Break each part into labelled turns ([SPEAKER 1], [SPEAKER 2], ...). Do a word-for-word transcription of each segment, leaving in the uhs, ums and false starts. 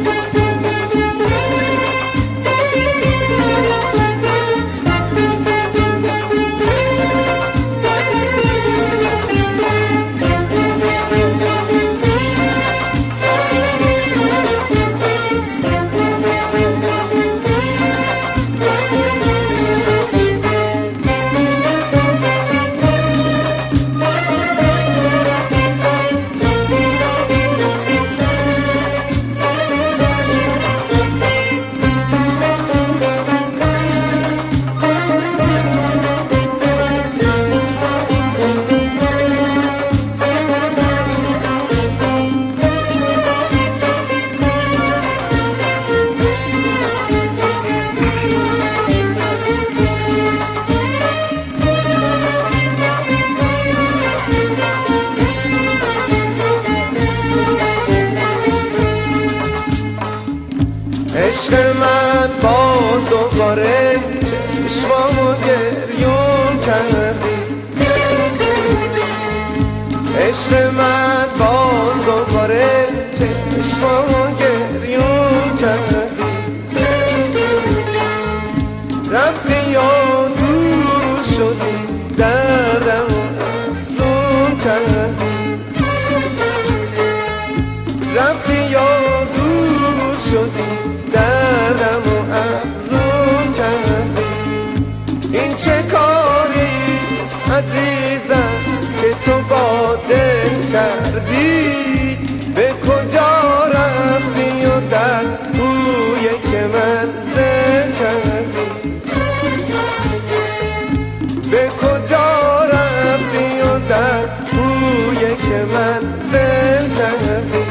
[SPEAKER 1] عشق من باز دوباره چشمامو گریون کردی. عشق من باز دوباره چشمامو گریون کردی. رفتی یا دور شدی دردم افزون کردی. رفتی یا دور شدی دردم و افزون کردی. این چه کاریست عزیزم که تو با دل کردی؟ به کجا رفتی و در بوی که منزل کردی؟ به کجا رفتی و در بوی که منزل کردی؟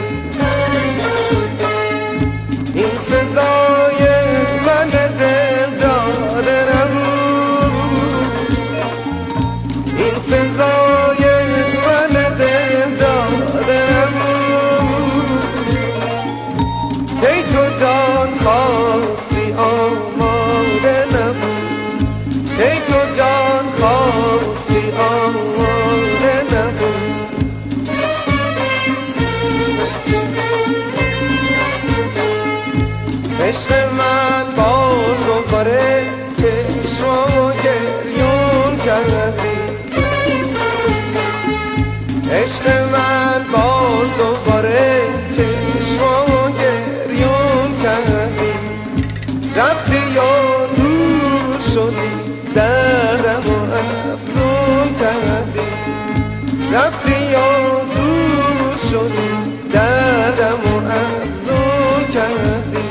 [SPEAKER 1] این سزای من دل داده نبود. این سزای من دل داده نبود. کی تو جان خواستی آماده نبود. کی تو جان خواستی آماده نبود. عشق من باز دوباره چشمامو گریون کردی. عشق من باز دوباره چشمامو گریون کردی. رفتی یا دور شدی دردم و افزون کردی. رفتی یا دور شدی دردم و افزون کردی.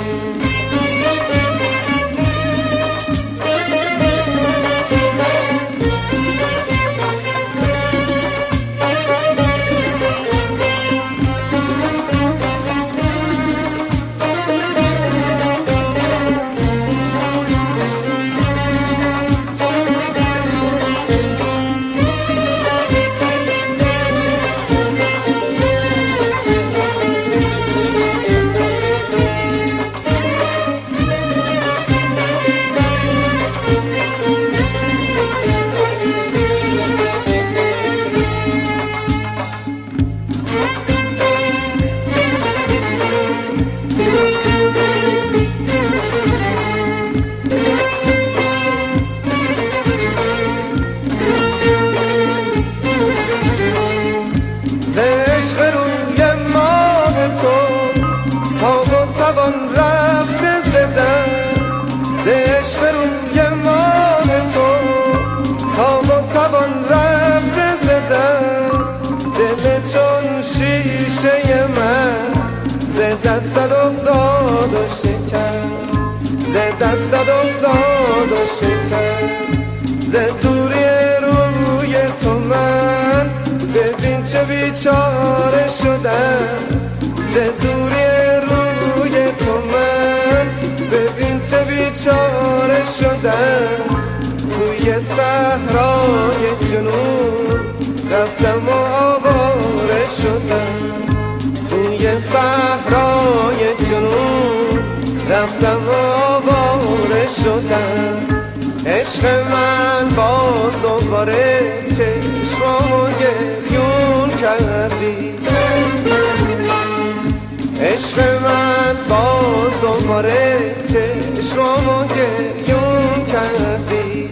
[SPEAKER 1] چون شیشه من ز دستت افتاد و شکست. ز دستت افتاد و شکست. ز دوری روی تو من ببین چه بیچاره شدم. ز دوری روی تو من ببین چه بیچاره شدم. توی صحرای جنون رفتم و آواره شدم. توی صحرای جنون رفتم و آواره شدم. عشق من باز دوباره چشمامو گریون کردی. عشق من باز دوباره چشمامو گریون کردی،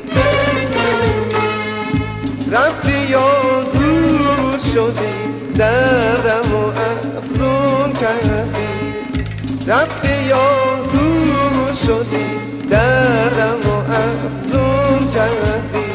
[SPEAKER 1] رفتی یا دور شدی دردم و افزون کردی، رفتی یا دور شدی دردم و افزون کردی.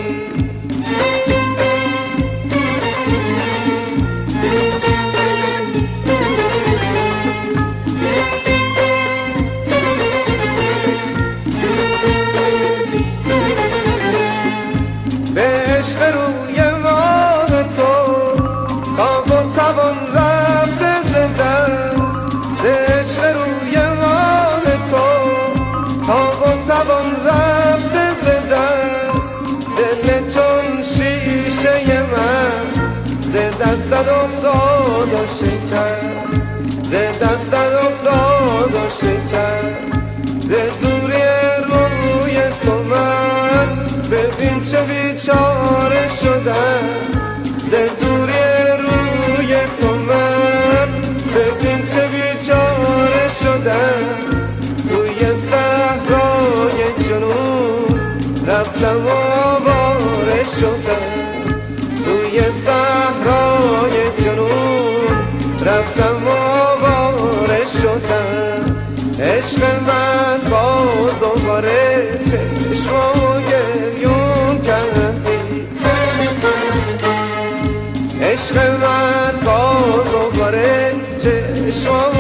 [SPEAKER 1] به عشق روی ماه تو تاب و توان رفته ز دست، به عشق روی ماه تو تاب و توان رفته ز دست، دل چون شیشه من ز دستت افتاد و شکست، ز دستت افتاد و شکست. ز دوری روی تو من ببین چه بیچاره شدم، ز دوری روی تو من ببین چه بیچاره شدم. توی صحرای جنون رفتم و آواره شدم، توی صحرای جنون رفتم و آواره شدم. عشق من باز دوباره چشمامو گریون کردی، عشق من باز دوباره چشمامو